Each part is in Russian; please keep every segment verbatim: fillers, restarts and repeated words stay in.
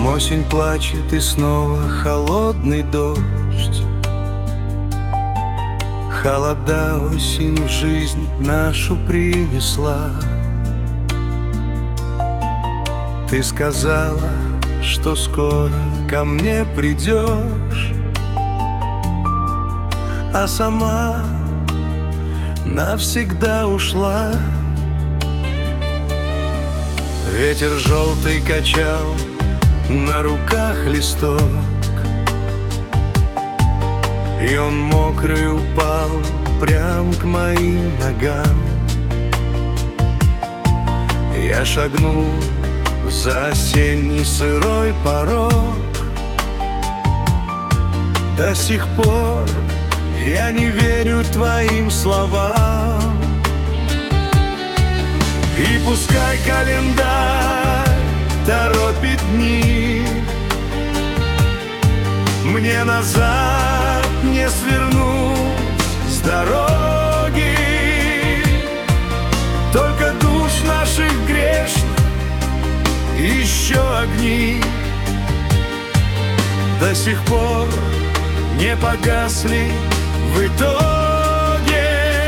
Осень плачет, и снова холодный дождь. Холода осень в жизнь нашу принесла. Ты сказала, что скоро ко мне придешь, а сама навсегда ушла. Ветер желтый качал на руках листок, и он мокрый упал прям к моим ногам. Я шагнул за осенний сырой порог. До сих пор я не верю твоим словам. И пускай календарь торопит дни, мне назад не свернуть с дороги. Только душ наших грешных еще огни до сих пор не погасли в итоге.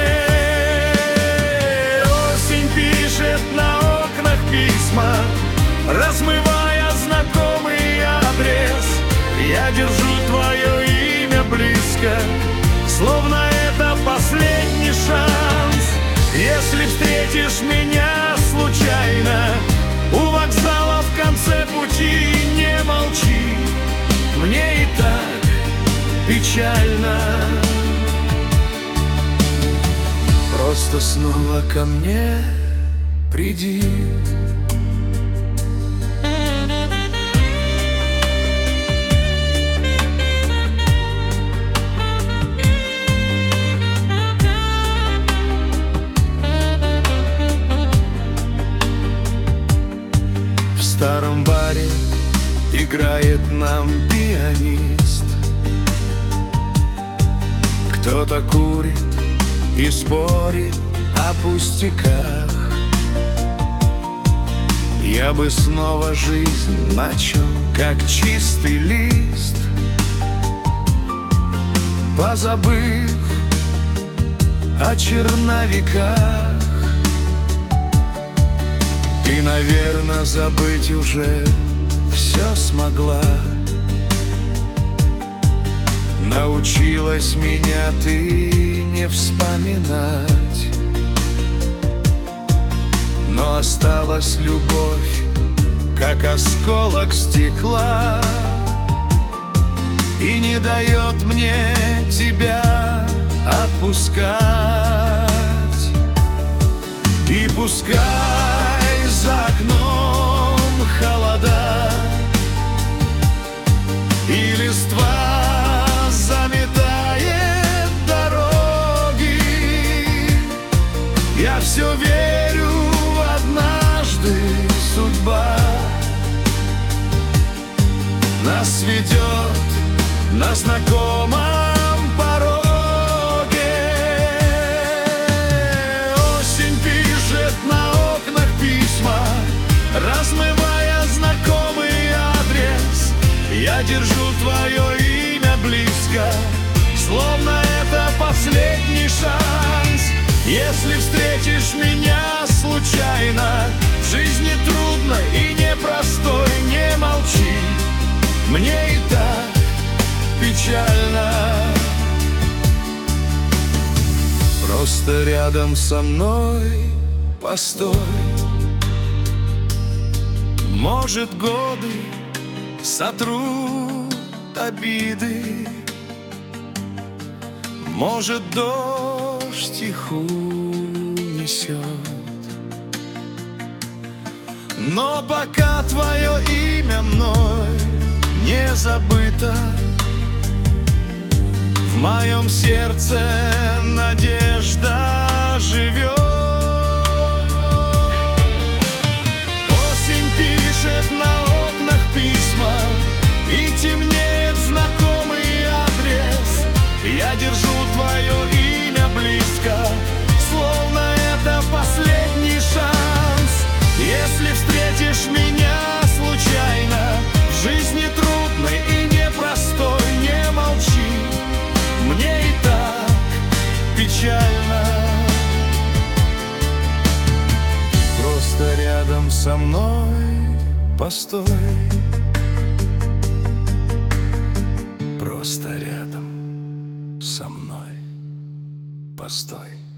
Осень пишет на окнах письма, размывая знакомый адрес. Я держу твое имя близко, словно это последний шанс. Если встретишь меня случайно у вокзала в конце пути, не молчи, мне и так печально. Просто снова ко мне приди. В старом баре играет нам пианист. Кто-то курит и спорит о пустяках. Я бы снова жизнь начал, как чистый лист, позабыв о черновиках. Ты, наверно, забыть уже все смогла. Научилась меня ты не вспоминать, но осталась любовь, как осколок стекла, и не дает мне тебя отпускать. И пускай за окном холода, и листва заметает дороги, я все верю, однажды судьба нас ведет на знакомом пороге. Осень пишет на окнах письма, размывая знакомый адрес. Я держу твое имя близко, словно это последний шанс. Если встретишь меня случайно в жизни трудной и непростой, не молчи, мне и так печально. Просто рядом со мной постой. Может, годы сотрут обиды, может, дождь их унесет, но пока твое имя мной не забыто, в моем сердце надежда живет. Осень пишет на окнах письма, и темнеет знакомый адрес. Я держу твое имя близко, словно это последний шанс. Если встретишь меня случайно в жизни рядом со мной постой. Просто рядом со мной постой.